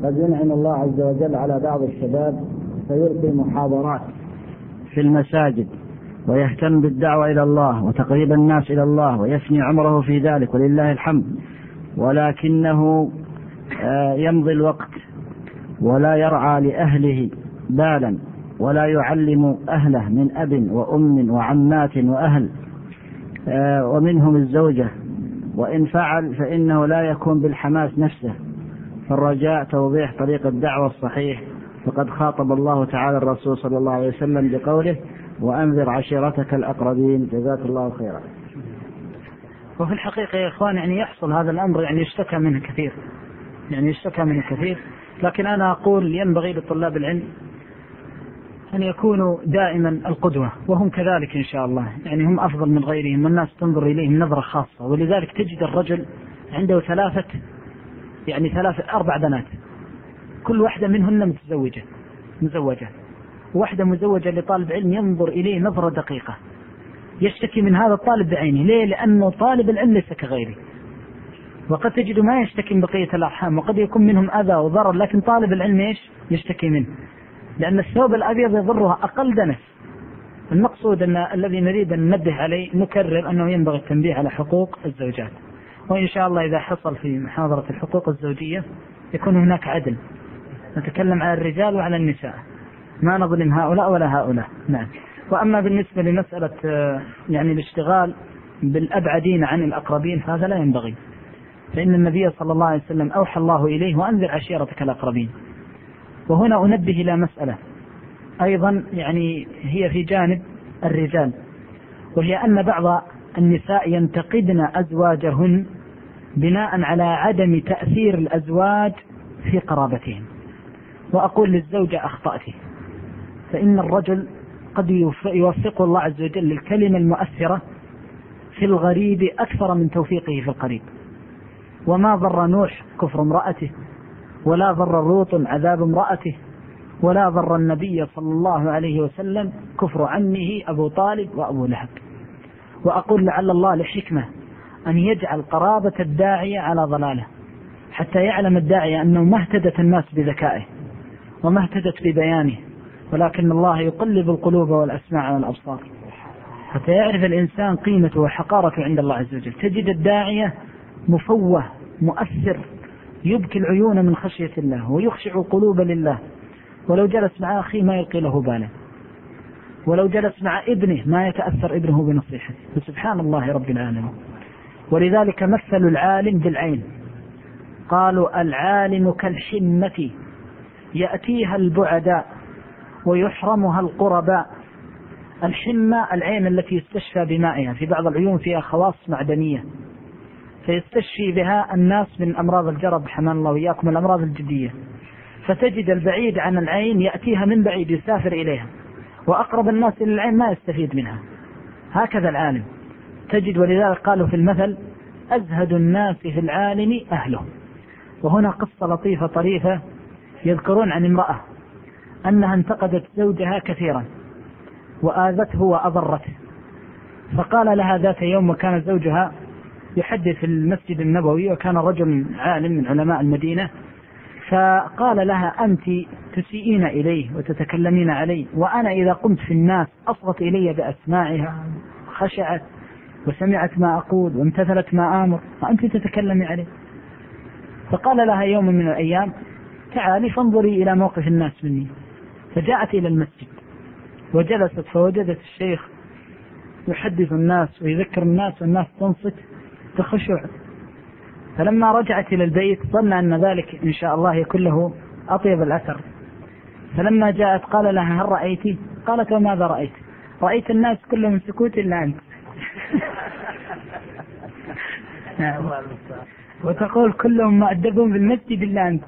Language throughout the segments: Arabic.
قد ينعم الله عز وجل على بعض الشباب فيلقي محاضرات في المساجد ويهتم بالدعوة إلى الله وتقريب الناس إلى الله ويفني عمره في ذلك ولله الحمد، ولكنه يمضي الوقت ولا يرعى لأهله بالا ولا يعلم أهله من أب وأم وعمات وأهل ومنهم الزوجة، وإن فعل فإنه لا يكون بالحماس نفسه. فالرجاء توضيح طريق الدعوة الصحيح، فقد خاطب الله تعالى الرسول صلى الله عليه وسلم بقوله وأنذر عشيرتك الأقربين. جزاك الله خيرا. وفي الحقيقة يا إخوان يعني يحصل هذا الأمر، يعني يشتكى منه كثير، لكن أنا أقول ينبغي لطلاب العلم أن يكونوا دائما القدوة، وهم كذلك إن شاء الله، يعني هم أفضل من غيرهم والناس تنظر إليهم نظرة خاصة. ولذلك تجد الرجل عنده 4 بنات، كل واحدة منهن مزوجة، واحدة مزوجة لطالب علم ينظر إليه نظرة دقيقة، يشتكي من هذا الطالب بعينه. ليه؟ لأنه طالب العلم ليس كغيره، وقد تجد ما يشتكي من بقية الأرحام وقد يكون منهم أذى وضرر، لكن طالب العلم يشتكي منه، لأن الثوب الأبيض يضرها أقل دنس. المقصود أن الذي نريد أن ننبه عليه نكرر أنه ينبغي التنبيه على حقوق الزوجات، وإن شاء الله إذا حصل في محاضرة الحقوق الزوجية يكون هناك عدل، نتكلم على الرجال وعلى النساء، ما نظلم هؤلاء ولا هؤلاء. نعم. وأما بالنسبة لمسألة يعني الاشتغال بالأبعدين عن الأقربين فهذا لا ينبغي، فإن النبي صلى الله عليه وسلم أوحى الله إليه وأنذر عشيرتك الأقربين. وهنا أنبه إلى مسألة أيضا يعني هي في جانب الرجال، وهي أن بعض النساء ينتقدن أزواجهن بناء على عدم تأثير الأزواج في قرابتهم. وأقول للزوجة أخطأت، فإن الرجل قد يوفقه الله عز وجل للكلمة المؤثرة في الغريب أكثر من توفيقه في القريب. وما ضر نوح كفر امرأته، ولا ضر لوط عذاب امرأته، ولا ضر النبي صلى الله عليه وسلم كفر عمه أبو طالب وأبو لهب. وأقول لعل الله لحكمة أن يجعل قرابة الداعية على ضلاله، حتى يعلم الداعية أنه ما اهتدت الناس بذكائه وما اهتدت ببيانه، ولكن الله يقلب القلوب والأسماع والأبصار، حتى يعرف الإنسان قيمته وحقارته عند الله عز وجل. تجد الداعية مفوه مؤثر يبكي العيون من خشية الله ويخشع القلوب لله، ولو جلس مع أخيه ما يلقي له بالا، ولو جلس مع ابنه ما يتأثر ابنه بنصيحته. سبحان الله رب العالمين. ولذلك مثلوا العالم بالعين، قالوا العالم كالحمة يأتيها البعداء ويحرمها القرباء. الحمة العين التي يستشفى بمائها، في بعض العيون فيها خواص معدنية فيستشفي بها الناس من أمراض الجرب حمان الله وإياكم الأمراض الجدية، فتجد البعيد عن العين يأتيها من بعيد يسافر إليها، وأقرب الناس إلى العين ما يستفيد منها. هكذا العالم تجد، ولذلك قالوا في المثل أزهد الناس في العالم أهله. وهنا قصة لطيفة طريفة يذكرون عن امرأة أنها انتقدت زوجها كثيرا وآذته وأضرته، فقال لها ذات يوم، وكان زوجها يحدث في المسجد النبوي وكان رجل عالم من علماء المدينة، فقال لها أنت تسيئين إليه وتتكلمين عليه، وأنا إذا قمت في الناس أصغت إلي بأسماعها، خشعت وسمعت ما أقول وامتثلت ما آمر، وأنت تتكلمي عليه. فقال لها يوم من الأيام تعالي فانظري إلى موقف الناس مني. فجاءت إلى المسجد وجلست فوجدت الشيخ يحدث الناس ويذكر الناس والناس تنصت بخشوع. فلما رجعت إلى البيت ظن أن ذلك إن شاء الله يكون له أطيب الأثر، فلما جاءت قال لها هل رأيتي؟ قالت وماذا رأيت؟ رأيت الناس كلهم سكوت إلا أنت. وتقول كلهم مؤدبون بالمسجد إلا أنت.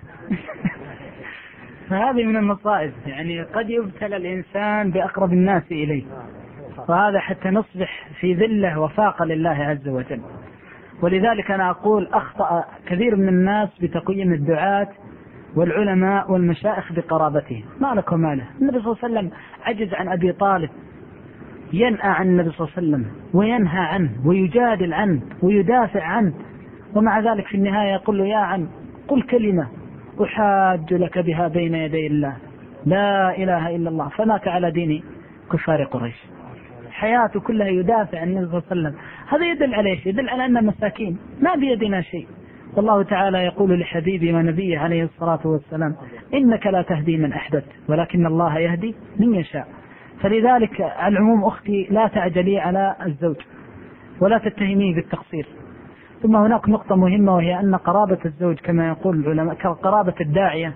فهذه من المصائب، يعني قد يبتلى الإنسان بأقرب الناس إليه، وهذا حتى نصبح في ذلة وفاقة لله عز وجل. ولذلك أنا أقول أخطأ كثير من الناس بتقييم الدعاة والعلماء والمشايخ بقرابته. ما لكم ماله؟ النبي صلى الله عليه وسلم عجز عن أبي طالب، ينأى عن النبي صلى الله عليه وسلم وينهى عنه ويجادل عنه ويدافع عنه، ومع ذلك في النهاية يقول له يا عم قل كلمة أحاج لك بها بين يدي الله، لا إله إلا الله، فمات على دين كفار قريش. حياته كلها يدافع عن النبي صلى الله عليه وسلم. هذا يدل على ايش؟ يدل على أننا مساكين ما بيدنا شيء. والله تعالى يقول لحبيبه ونبيه عليه الصلاة والسلام: إنك لا تهدي من أحببت ولكن الله يهدي من يشاء. فلذلك على العموم أختي لا تعجلي على الزوج ولا تتهميه بالتقصير. ثم هناك نقطة مهمة، وهي أن قرابة الزوج كما يقول العلماء كقرابة الداعية،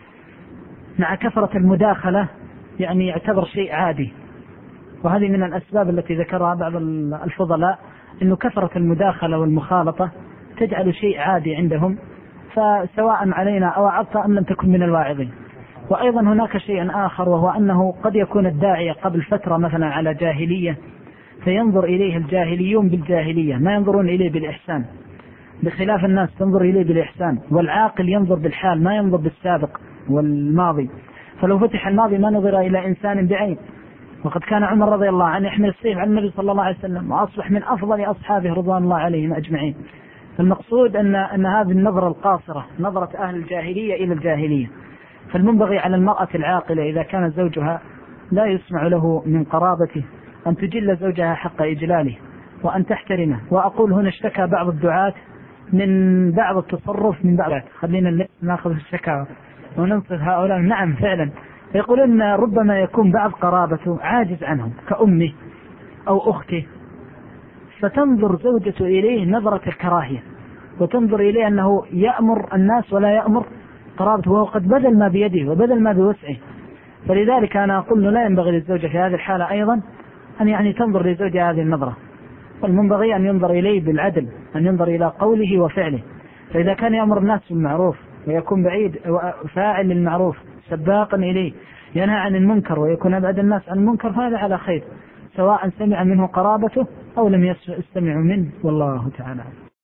مع كثرة المداخلة يعني يعتبر شيء عادي. وهذه من الأسباب التي ذكرها بعض الفضلاء، أنه كثرة المداخلة والمخالطة تجعل شيء عادي عندهم، فسواء علينا أو عطت أم لم تكن من الواعظين. وأيضا هناك شيء آخر، وهو أنه قد يكون الداعية قبل فترة مثلا على جاهلية، فينظر إليه الجاهليون بالجاهلية، ما ينظرون إليه بالإحسان، بخلاف الناس تنظر إليه بالإحسان. والعاقل ينظر بالحال ما ينظر بالسابق والماضي. فلو فتح الماضي ما نظر إلى إنسان بعين. وقد كان عمر رضي الله عنه يحمل السيف عن النبي صلى الله عليه وسلم، وأصبح من أفضل أصحابه رضوان الله عليهم أجمعين. المقصود أن هذه النظرة القاصرة، نظرة أهل الجاهلية إلى الجاهلية. فالمنبغي على المرأة العاقلة إذا كان زوجها لا يسمع له من قرابته أن تجل زوجها حق إجلاله وأن تحترمه. وأقول هنا اشتكى بعض الدعاة من بعض التصرف من بعض، خلينا ناخذ الشكاوى وننصف هؤلاء. نعم فعلا يقولون ربما يكون بعض قرابته عاجز عنهم كأمه أو أخته، فتنظر زوجته إليه نظرة الكراهية، وتنظر إليه أنه يأمر الناس ولا يأمر قرابته، وهو قد بذل ما بيده وبذل ما بوسعه. فلذلك أنا أقول لا ينبغي للزوجة في هذه الحالة أيضا أن يعني تنظر لزوجها هذه النظرة، والمنبغي أن ينظر إليه بالعدل، أن ينظر إلى قوله وفعله. فإذا كان يأمر الناس بالمعروف ويكون بعيد فاعل للمعروف سباقا إليه، ينهى عن المنكر ويكون أبعد الناس عن المنكر، فهذا على خير، سواء سمع منه قرابته أو لم يستمع منه، والله تعالى.